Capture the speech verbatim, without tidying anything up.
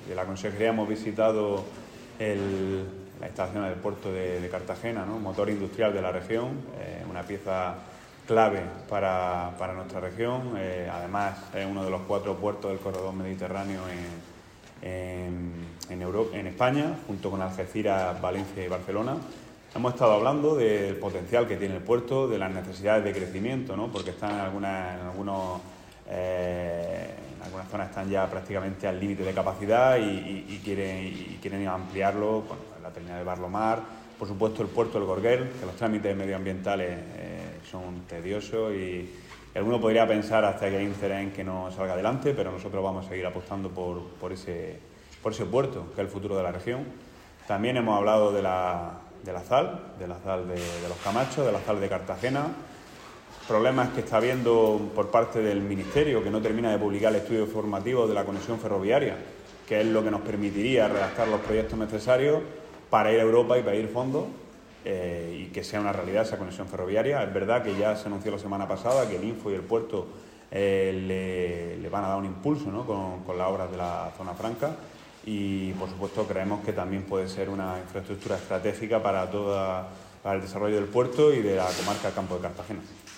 de la Consejería hemos visitado el, las instalaciones del puerto de, de Cartagena, ¿no? Motor industrial de la región, eh, una pieza clave para, para nuestra región. Eh, además, es uno de los cuatro puertos del corredor mediterráneo en, en, en, Europa, en España, junto con Algeciras, Valencia y Barcelona. Hemos estado hablando del potencial que tiene el puerto, de las necesidades de crecimiento, ¿no? Porque están en, algunas, en, algunos, eh, en algunas zonas están ya prácticamente al límite de capacidad y, y, y, quieren, y quieren ampliarlo. Bueno, la terminal de Barlomar, por supuesto el puerto del Gorguel, que los trámites medioambientales eh, son tediosos y, y alguno podría pensar hasta que hay interés en que no salga adelante, pero nosotros vamos a seguir apostando por, por, ese, por ese puerto, que es el futuro de la región. También hemos hablado de la... de la sal, de la sal de, de los Camachos, de la sal de Cartagena, problemas que está habiendo por parte del Ministerio, que no termina de publicar el estudio formativo de la conexión ferroviaria, que es lo que nos permitiría redactar los proyectos necesarios para ir a Europa y pedir fondos eh, y que sea una realidad esa conexión ferroviaria. Es verdad que ya se anunció la semana pasada que el Info y el puerto eh, le, le van a dar un impulso, ¿no? con, con las obras de la zona franca. Y, por supuesto, creemos que también puede ser una infraestructura estratégica para, toda, para el desarrollo del puerto y de la comarca Campo de Cartagena.